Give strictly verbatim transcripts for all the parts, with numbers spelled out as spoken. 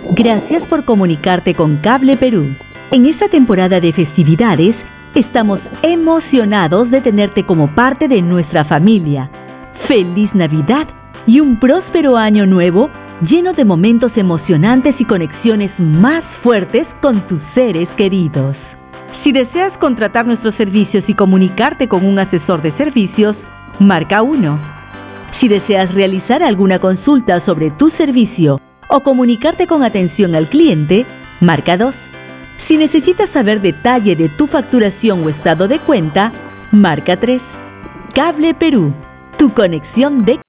Gracias por comunicarte con Cable Perú. En esta temporada de festividades, estamos emocionados de tenerte como parte de nuestra familia. ¡Feliz Navidad y un próspero año nuevo lleno de momentos emocionantes y conexiones más fuertes con tus seres queridos! Si deseas contratar nuestros servicios y comunicarte con un asesor de servicios, marca uno. Si deseas realizar alguna consulta sobre tu servicio o comunicarte con atención al cliente, marca dos. Si necesitas saber detalle de tu facturación o estado de cuenta, marca tres. Cable Perú, tu conexión de...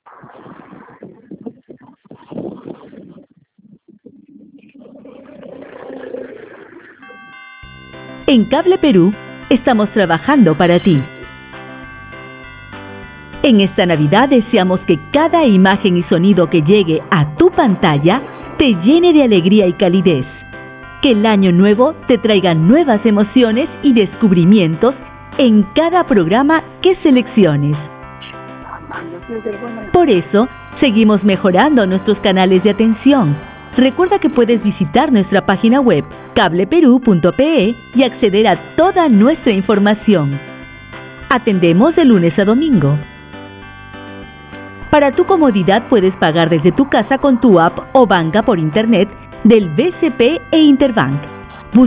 En Cable Perú, estamos trabajando para ti. En esta Navidad deseamos que cada imagen y sonido que llegue a tu pantalla te llene de alegría y calidez. Que el año nuevo te traiga nuevas emociones y descubrimientos en cada programa que selecciones. Por eso, seguimos mejorando nuestros canales de atención. Recuerda que puedes visitar nuestra página web cable perú punto pe y acceder a toda nuestra información. Atendemos de lunes a domingo. Para tu comodidad puedes pagar desde tu casa con tu app o banca por internet del B C P e Interbank.